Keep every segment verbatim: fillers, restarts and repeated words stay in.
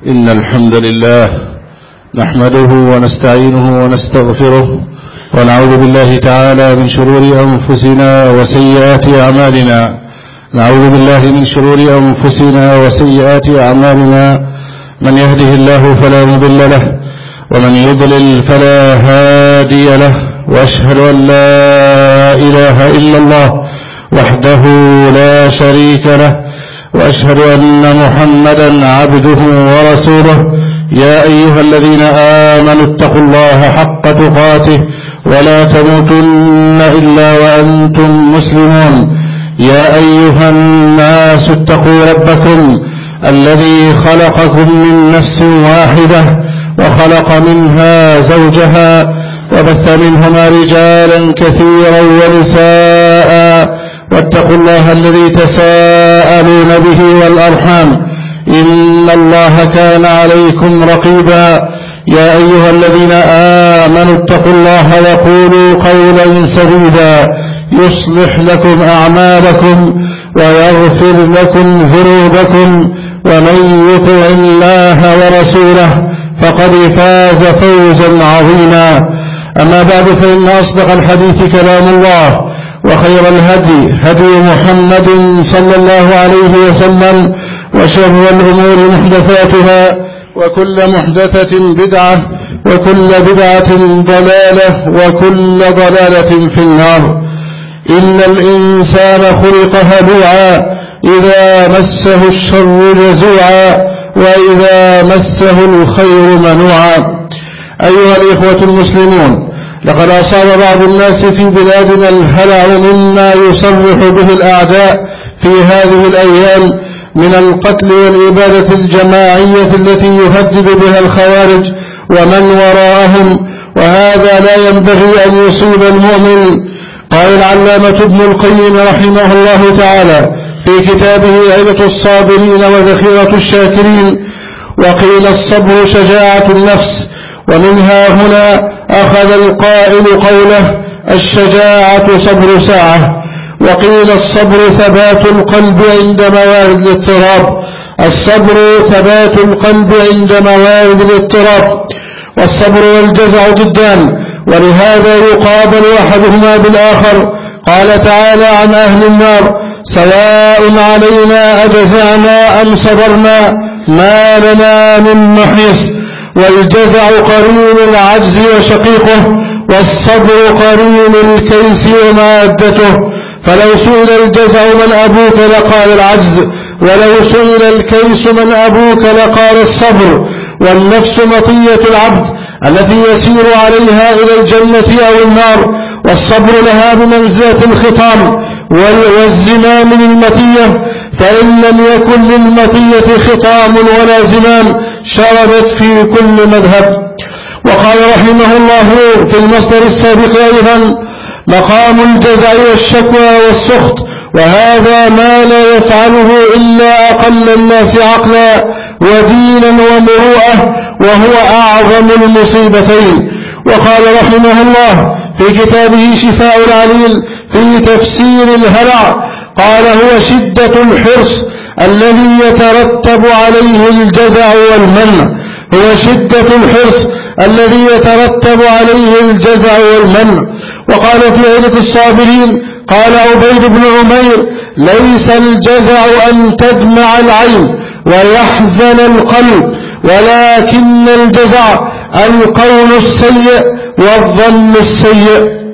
إن الحمد لله نحمده ونستعينه ونستغفره ونعوذ بالله تعالى من شرور أنفسنا وسيئات أعمالنا نعوذ بالله من شرور أنفسنا وسيئات أعمالنا من يهده الله فلا مضل له ومن يضلل فلا هادي له وأشهد أن لا إله إلا الله وحده لا شريك له وأشهد أن محمدا عبده ورسوله يا أيها الذين آمنوا اتقوا الله حق تقاته ولا تموتن إلا وأنتم مسلمون يا أيها الناس اتقوا ربكم الذي خلقكم من نفس واحدة وخلق منها زوجها وبث منهما رجالا كثيرا ونساء واتقوا الله الذي تساءلون به والأرحام إن الله كان عليكم رقيبا يا أيها الذين آمنوا اتقوا الله وقولوا قولا سديدا يصلح لكم أعمالكم ويغفر لكم ذنوبكم ومن يطع الله ورسوله فقد فاز فوزا عظيما أما بعد فإن أصدق الحديث كلام الله وخير الهدي هدي محمد صلى الله عليه وسلم وشر الأمور محدثاتها وكل محدثة بدعة وكل بدعة ضلالة وكل ضلالة في النار. إن الإنسان خلق هلوعا إذا مسه الشر جزوعا وإذا مسه الخير منوعا. أيها الإخوة المسلمون، لقد أصاب بعض الناس في بلادنا الهلع مما يصرح به الأعداء في هذه الأيام من القتل والإبادة الجماعية التي يهدد بها الخوارج ومن وراءهم، وهذا لا ينبغي أن يصيب المؤمن. قال العلامة ابن القيم رحمه الله تعالى في كتابه عدة الصابرين وذخيرة الشاكرين: وقيل الصبر شجاعة النفس، ومنها هنا أخذ القائل قوله الشجاعة صبر ساعة. وقيل الصبر ثبات القلب عند موارد الاضطراب، الصبر ثبات القلب عند موارد الاضطراب. والصبر والجزع ضدان، ولهذا يقابل أحدهما بالآخر. قال تعالى عن أهل النار: سواء علينا أجزعنا أم صبرنا ما لنا من محيص. والجزع قرين العجز وشقيقه، والصبر قرين الكيس ومادته. فلو سئل الجزع من أبوك لقال العجز، ولو سئل الكيس من أبوك لقال الصبر. والنفس مطية العبد التي يسير عليها إلى الجنة أو النار، والصبر لها بمنزلة الخطام والزمام للمطية، فإن لم يكن للمطية خطام ولا زمام شردت في كل مذهب. وقال رحمه الله في المصدر السابق أيضا: مقام الجزع والشكوى والسخط، وهذا ما لا يفعله إلا أقل الناس عقلا ودينا ومروءة، وهو أعظم المصيبتين. وقال رحمه الله في كتابه شفاء العليل في تفسير الهلع: قال هو شدة الحرص الذي يترتب عليه الجزع والمنع. هو شدة الحرص الذي يترتب عليه الجزع والمنع. وقال في عدة الصابرين: قال عبيد بن عمير: ليس الجزع أن تدمع العين ويحزن القلب، ولكن الجزع القول السيء والظن السيء.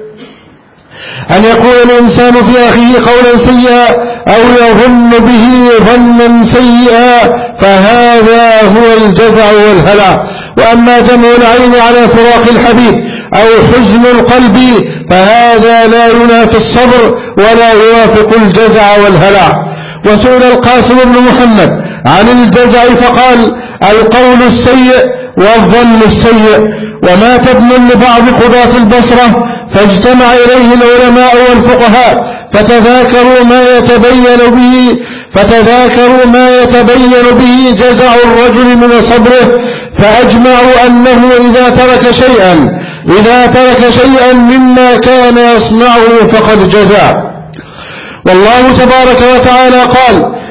أن يقول الإنسان في أخيه قولا سيئا أو يظن به ظنا سيئا، فهذا هو الجزع والهلع. وأما دمع العين على فراق الحبيب أو حزن القلب فهذا لا ينافي الصبر ولا يوافق الجزع والهلع. وسئل القاسم بن محمد عن الجزع فقال: القول السيء والظن السيء. ومات ابن لبعض قضاة البصرة فاجتمع إليه العلماء والفقهاء فتذاكروا ما يتبين به فتذاكروا ما يتبين به جزع الرجل من صبره، فأجمعوا أنه إذا ترك شيئا إذا ترك شيئا مما كان يصنعه فقد جزع. والله تبارك وتعالى قال: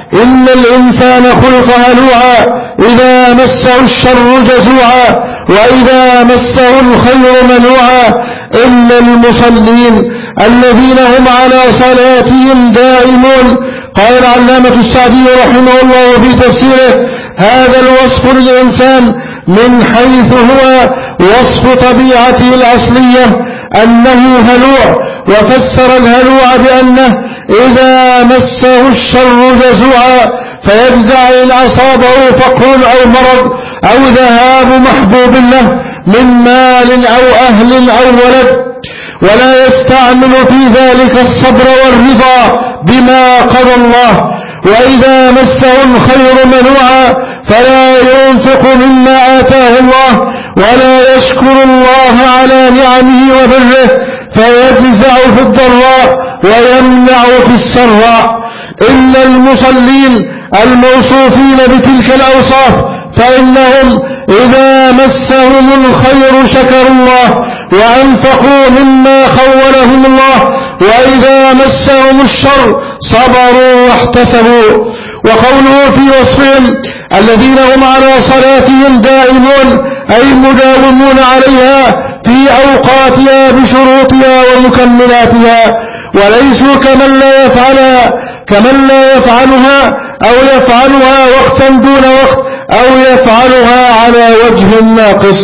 إن الإنسان خلق هلوعا إذا مسه الشر جزوعا وإذا مسه الخير منوعا إلا المصلين الذين هم على صلاتهم دائمون. قال العلامة السعدي رحمه الله في تفسيره: هذا الوصف للإنسان من حيث هو وصف طبيعته الأصلية أنه هلوع، وفسر الهلوع بأنه إذا مسه الشر جزوعا فيجزع إن أصابه فقر أو مرض أو ذهاب محبوب له من مال أو أهل أو ولد، ولا يستعمل في ذلك الصبر والرضا بما قضى الله. وإذا مسه الخير منوعا فلا ينفق مما آتاه الله ولا يشكر الله على نعمه وبره، فيجزع في الضراء ويمنع في السراء. إلا المصلين الموصوفين بتلك الأوصاف فإنهم إذا مسهم الخير شكروا الله وأنفقوا مما خولهم الله، وإذا مسهم الشر صبروا واحتسبوا. وقوله في وصفهم الذين هم على صلاتهم دائمون أي مداومون عليها في أوقاتها بشروطها ومكملاتها، وليسوا كمن لا يفعلها كمن لا يفعلها أو يفعلها وقتا دون وقت أو يفعلها على وجه ناقص.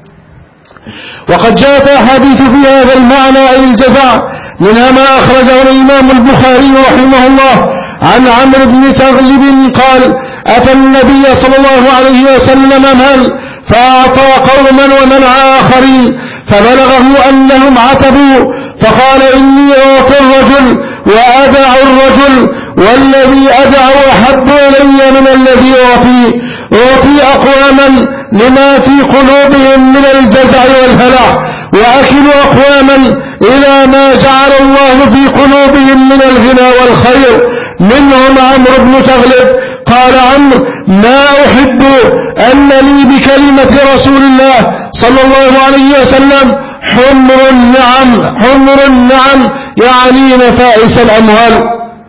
وقد جاءت أحاديث في هذا المعنى أي الجزع، منها ما أخرجه الإمام البخاري رحمه الله عن عمرو بن تغلب قال: أتى النبي صلى الله عليه وسلم مال فأعطى قوما ومنع آخرين، فبلغه أنهم عتبوا، فقال: إني أعطي الرجل وأدع الرجل، والذي أدع أحب إلي من الذي أعطي. أعطي أقواما لما في قلوبهم من الجزع والهلع، وأكل أقواما إلى ما جعل الله في قلوبهم من الغنى والخير، منهم عمرو بن تغلب. قال عمرو: ما أحب أن لي بكلمة رسول الله صلى الله عليه وسلم حمر النعم حمر النعم يعني نفائس الأموال.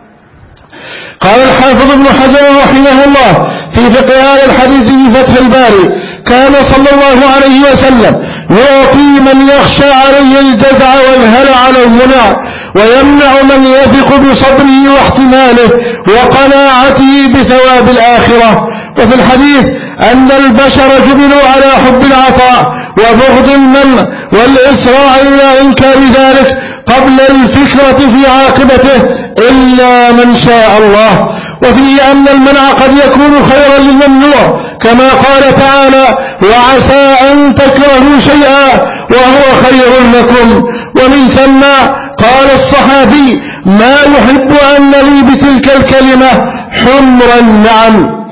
قال الحافظ ابن حجر رحمه الله في فقه هذا الحديث في فتح الباري: كان صلى الله عليه وسلم يعطي من يخشى عليه الجزع والهلع والمنع، ويمنع من يثق بصبره واحتماله وقناعته بثواب الآخرة. وفي الحديث أن البشر جبلوا على حب العطاء وبغض المنع والإسراع إلى إنكار ذلك قبل الفكرة في عاقبته إلا من شاء الله. وفيه أن المنع قد يكون خيرا للممنوع، كما قال تعالى: وعسى أن تكرهوا شيئا وهو خير لكم. ومن ثم قال الصحابي: ما يحب أن لي بتلك الكلمة حمر النعم.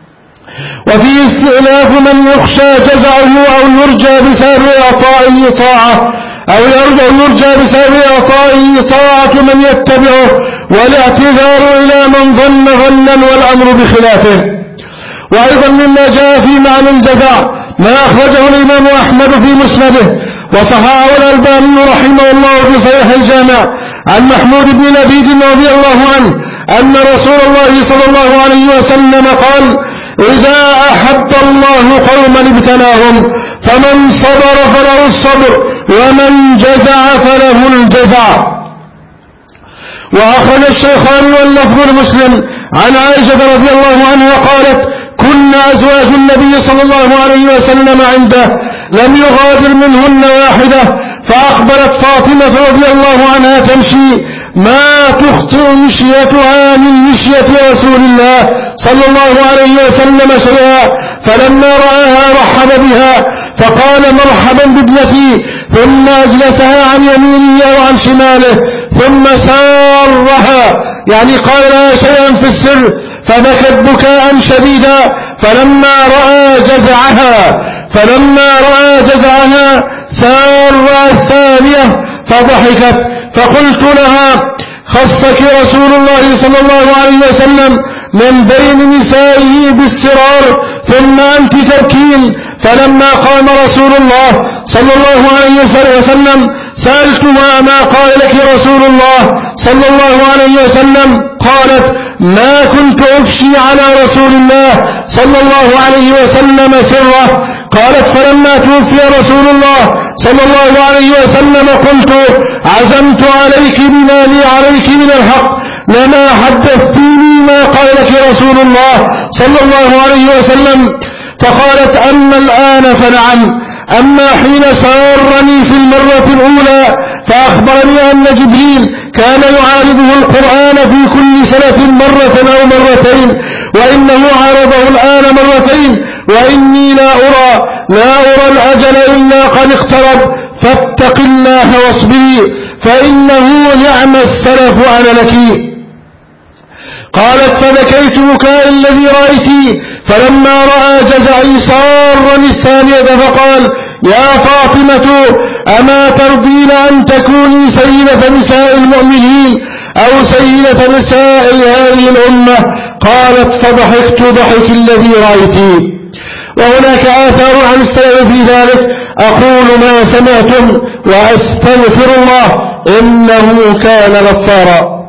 وفي استئلاف من يخشى جزعه أو يرجى بسبب إعطائه طاعة أو يرجى بسبب إعطائه طاعة من يتبعه، والاعتذار إلى من ظن ظنا والأمر بخلافه. وأيضا مما جاء في معنى الجزع ما أخرجه الإمام أحمد في مسنده وصححه الألباني رحمه الله في صحيح الجامع عن محمود بن لبيد رضي الله عنه أن رسول الله صلى الله عليه وسلم قال: إذا أحب الله قوما ابتلاهم، فمن صبر فله الصبر ومن جزع فله الجزع. وأخرج الشيخان واللفظ المسلم عن عائشة رضي الله عنها قالت: كنا أزواج النبي صلى الله عليه وسلم عنده لم يغادر منهن واحدة، فأقبلت فاطمة رضي الله عنها تمشي ما تخطئ مشيتها من مشية رسول الله صلى الله عليه وسلم شيئا، فلما رآها رحب بها فقال: مرحبا بابنتي، ثم أجلسها عن يمينه وعن شماله، ثم سارها يعني قال لها شيئا في السر، فبكت بكاء شديدا. فلما رأى جزعها فلما رأى جزعها سار الثانية فضحكت، فقلت لها: خصك رسول الله صلى الله عليه وسلم من بين نسائه بالسرار ثم أنت تبكين. فلما قام رسول الله صلى الله عليه وسلم سألتها: ما قال لك رسول الله صلى الله عليه وسلم؟ قالت ما كنت أفشي على رسول الله صلى الله عليه وسلم سره. قالت فلما توفي رسول الله صلى الله عليه وسلم قلت عزمت عليك بما لي عليك من الحق لما حدثتيني ما قال لك رسول الله صلى الله عليه وسلم. فقالت أما الآن فنعم، أما حين سارني في المرة الأولى فأخبرني أن جبريل كان يعارضه القرآن في كل سنة مرة أو مرتين، وإنه عارضه الآن مرتين، وإني لا أرى لا أرى الأجل إلا قد اقترب، فاتق الله واصبري فإنه نعم السلف أنا لك. قالت فبكيت بكاء الذي رأيتي، فلما رأى جزعي سارني الثانية فقال يا فاطمة أما ترضين أن تكوني سيدة نساء المؤمنين أو سيدة نساء هذه الأمة؟ قالت فضحكت ضحك الذي رأيتي. وهناك آثار عن السلف في ذلك. أقول ما سمعتم وأستغفر الله إنه كان غفارا.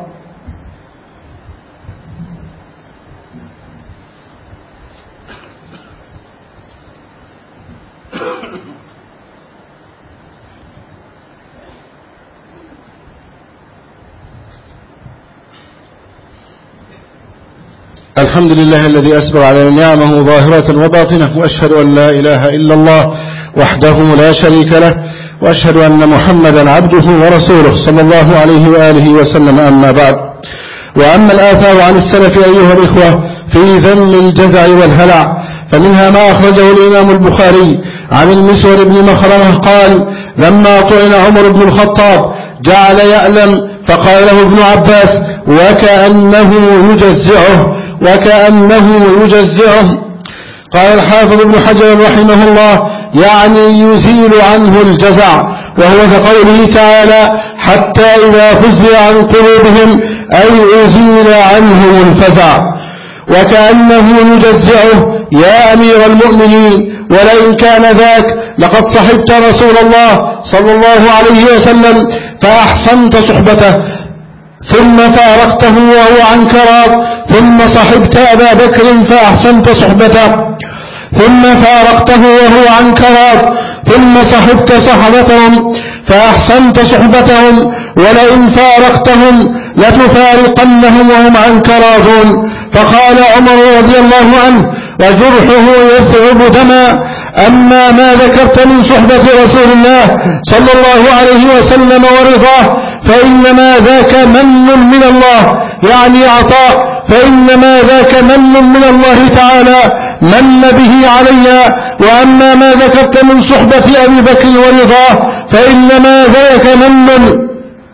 الحمد لله الذي أسبغ على نعمه ظاهرة وباطنة، وأشهد أن لا إله إلا الله وحده لا شريك له، وأشهد أن محمدا عبده ورسوله صلى الله عليه وآله وسلم. أما بعد، وأما الآثار عن السلف أيها الإخوة في ذم الجزع والهلع، فمنها ما أخرجه الإمام البخاري عن المسور بن مخرمة قال لما طعن عمر بن الخطاب جعل يألم فقال له ابن عباس وكأنه يجزعه وكأنه يجزعه. قال الحافظ ابن حجر رحمه الله يعني يزيل عنه الجزع، وهو كقوله تعالى حتى إذا فزع عن قلوبهم أي أزيل عنهم الفزع. وكأنه يجزعه يا أمير المؤمنين، ولئن كان ذاك لقد صحبت رسول الله صلى الله عليه وسلم فأحسنت صحبته، ثم فارقته وهو عنك راض، ثم صحبت أبا بكر فأحسنت صحبته، ثم فارقته وهو عنك راض، ثم صحبت صحبتهم فأحسنت صحبتهم، ولئن فارقتهم لتفارقنهم وهم عنك راضون. فقال عمر رضي الله عنه وجرحه يثعب دما أما ما ذكرت من صحبة رسول الله صلى الله عليه وسلم ورضاه فإنما ذاك من من الله، يعني عطاء، فإنما ذاك من من الله تعالى من به علي. وأما ما ذكرت من صحبة أبي بكر ورضاه فإنما ذاك من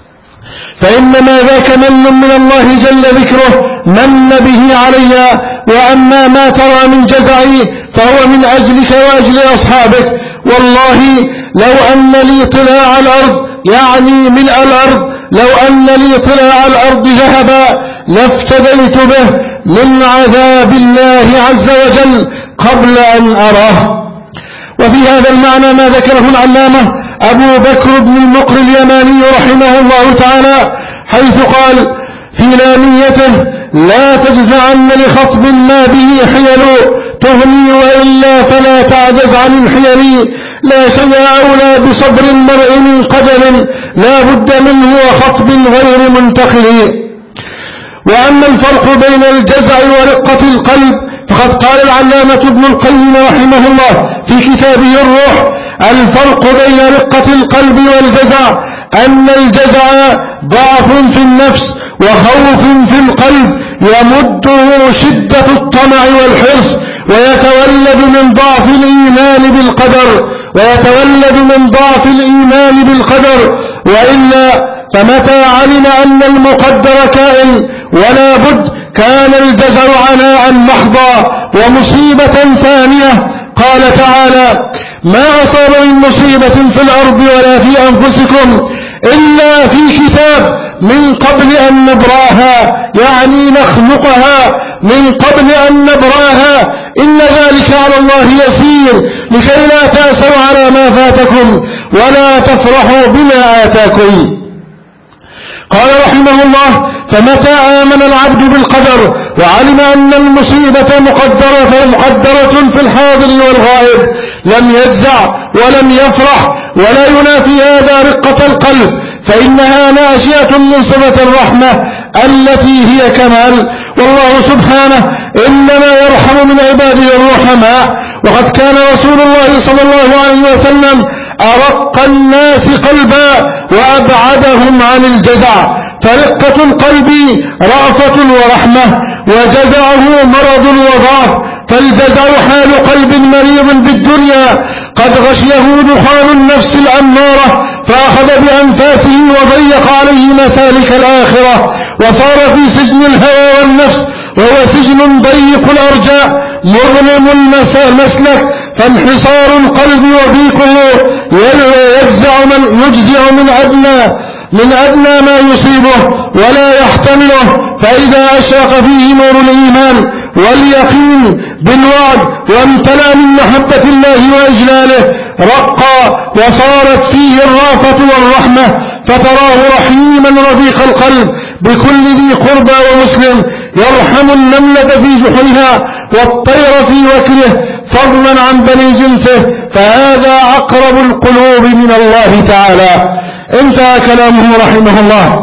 فإنما ذاك من من الله جل ذكره من به علي. وأما ما ترى من جزعي فهو من أجلك وأجل أصحابك. والله لو أن لي طلاع الأرض، يعني ملء الأرض، لو أن لي طلاع الأرض ذهبا لافتديت به من عذاب الله عز وجل قبل أن أراه. وفي هذا المعنى ما ذكره العلامة أبو بكر بن المقر اليماني رحمه الله تعالى، حيث قال في لاميته لا تجزعن لخطب ما به حيل تغني وإلا فلا تعجز عن الحيل، لا شيء أولى بصبر المرء من قدر لا بد منه وخطب غير منتقل. وأما الفرق بين الجزع ورقة القلب فقد قال العلامة ابن القيم رحمه الله في كتابه الروح الفرق بين رقة القلب والجزع أن الجزع ضعف في النفس وخوف في القلب يمده شدة الطمع والحرص، ويتولد من ضعف الإيمان بالقدر ويتولد من ضعف الإيمان بالقدر وإلا فمتى علم أن المقدر كائن ولا بد كان الجزع عناء محضا ومصيبة ثانية. قال تعالى ما أصاب من مصيبة في الأرض ولا في أنفسكم إلا في كتاب من قبل أن نبراها، يعني نخلقها من قبل أن نبراها، إن ذلك على الله يسير لكي لا تأسوا على ما فاتكم ولا تفرحوا بما آتاكم. قال رحمه الله فمتى آمن العبد بالقدر وعلم أن المصيبة مقدرة, مقدرة في الحاضر والغائب لم يجزع ولم يفرح ولا ينافي هذا رقة القلب، فإنها ناشئة من صفة الرحمة التي هي كمال. والله سبحانه إنما يرحم من عباده الرحماء، وقد كان رسول الله صلى الله عليه وسلم أرق الناس قلبا وأبعدهم عن الجزع، فرقة القلب رأفة ورحمة، وجزعه مرض وضعف. فالجزع حال قلب مريض بالدنيا قد غشيه دخان النفس الأمارة فأخذ بأنفاسه وضيق عليه مسالك الآخرة، وصار في سجن الهوى والنفس، وهو سجن ضيق الأرجاء مظلم المسلك. فانحصار القلب وضيقه يجزع من, يجزع من أدنى من أدنى ما يصيبه ولا يحتمله، فإذا أشرق فيه نور الإيمان واليقين بالوعد وامتلأ من محبة الله وإجلاله رقى وصارت فيه الرافة والرحمة، فتراه رحيما رفيق القلب بكل ذي قربى ومسلم، يرحم النملة في جحرها والطير في وكره فضلا عن بني جنسه، فهذا أقرب القلوب من الله تعالى. انتهى كلامه رحمه الله.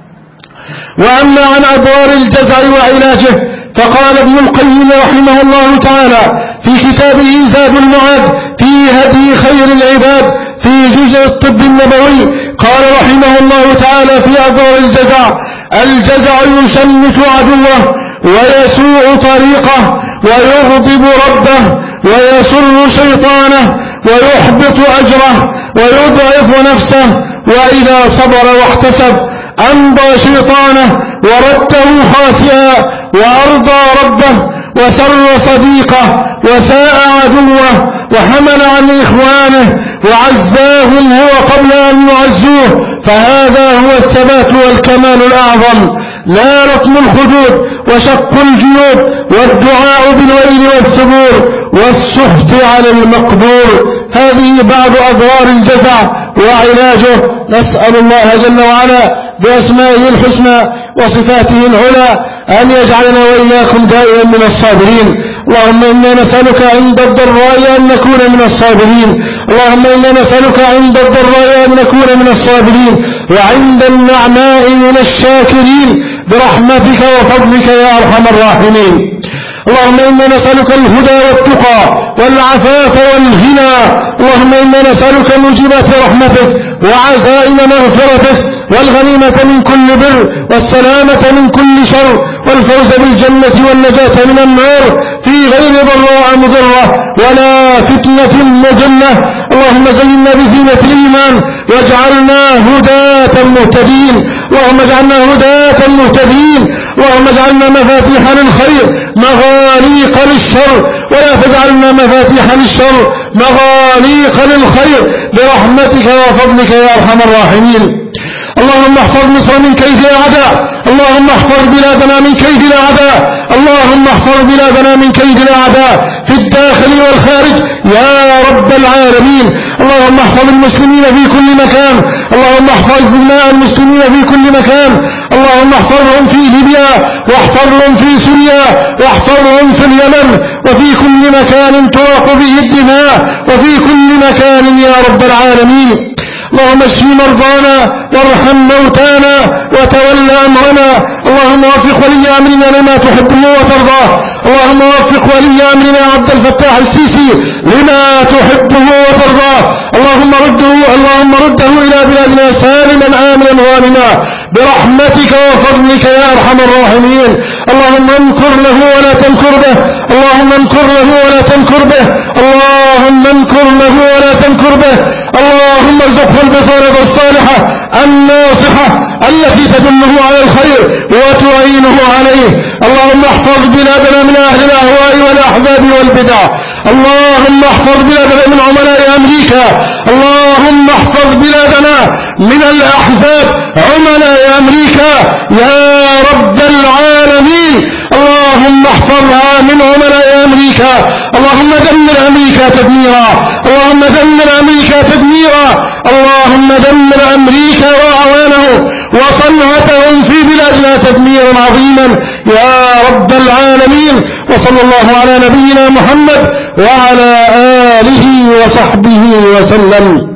وأما عن أضرار الجزع وعلاجه فقال ابن القيم رحمه الله تعالى في كتابه زاد المعاد في هدي خير العباد في جزء الطب النبوي، قال رحمه الله تعالى في أضرار الجزع: الجزع يشمت عدوه ويسوء طريقه ويغضب ربه ويسر شيطانه ويحبط أجره ويضعف نفسه، وإذا صبر واحتسب أمضى شيطانه ورده خاسئا وأرضى ربه وسر صديقه وساء عدوه وحمل عن إخوانه وعزاهم هو قبل أن يعزوه، فهذا هو الثبات والكمال الأعظم، لا لطم الخدود وشق الجيوب والدعاء بالويل والثبور والسخط على المقدور. هذه بعض أضرار الجزع وعلاجه. نسأل الله جل وعلا بأسمائه الحسنى وصفاته العلى أن يجعلنا وإياكم دائما من الصابرين. اللهم إنا نسألك عند الضراء أن نكون من الصابرين، اللهم إنا نسألك عند الضراء أن نكون من الصابرين، وعند النعماء من الشاكرين برحمتك وفضلك يا أرحم الراحمين. اللهم إنا نسألك الهدى والتقى والعفاف والغنى، اللهم إنا نسألك موجبات رحمتك وعزائم مغفرتك والغنيمة من كل بر والسلامة من كل شر والفوز بالجنة والنجاة من النار في غير ضراء مضرة ولا فتنة مضلة. اللهم زينا بزينة الإيمان واجعلنا هداة مهتدين، اللهم اجعلنا هداة مهتدين، اللهم اجعلنا مفاتيح للخير مغاليق للشر، ولا تجعلنا مفاتيح للشر مغاليق للخير برحمتك وفضلك يا أرحم الراحمين. اللهم احفظ مصر من كيد الأعداء، اللهم احفظ بلادنا من كيد الأعداء، اللهم احفظ بلادنا من كيد الأعداء في الداخل والخارج يا رب العالمين. اللهم احفظ المسلمين في كل مكان، اللهم احفظ دماء المسلمين في كل مكان، اللهم احفظهم في ليبيا واحفظهم في سوريا واحفظهم في اليمن وفي كل مكان تراق به الدماء وفي كل مكان يا رب العالمين. اللهم اشف مرضانا وارحم موتانا وتول أمرنا، اللهم وفق ولي أمرنا لما تحبه وترضاه، اللهم وفق ولي أمرنا عبد الفتاح السيسي لما تحبه وترضاه، اللهم رده اللهم رده إلى بلادنا سالما آمنا غانما برحمتك وفضلك يا أرحم الراحمين. اللهم انكر له ولا تنكر به، اللهم انكر له ولا تنكر به، اللهم انكر له ولا تنكر به، اللهم ارزقه البطانة الصالحة الناصحة التي تدله على الخير وتعينه عليه. اللهم احفظ بلادنا من أهل الأهواء والأحزاب والبدع، اللهم احفظ بلادنا من عملاء أمريكا، اللهم احفظ بلادنا من الأحزاب عملاء أمريكا يا رب العالمين. اللهم احفظها من عملاء أمريكا، اللهم دمر أمريكا تدميرا، اللهم دمر أمريكا تدميرا، اللهم دمر أمريكا وأعوانه وصنعتهم في بلادنا تدميرا عظيما يا رب العالمين. وصلى الله على نبينا محمد وعلى آله وصحبه وسلم.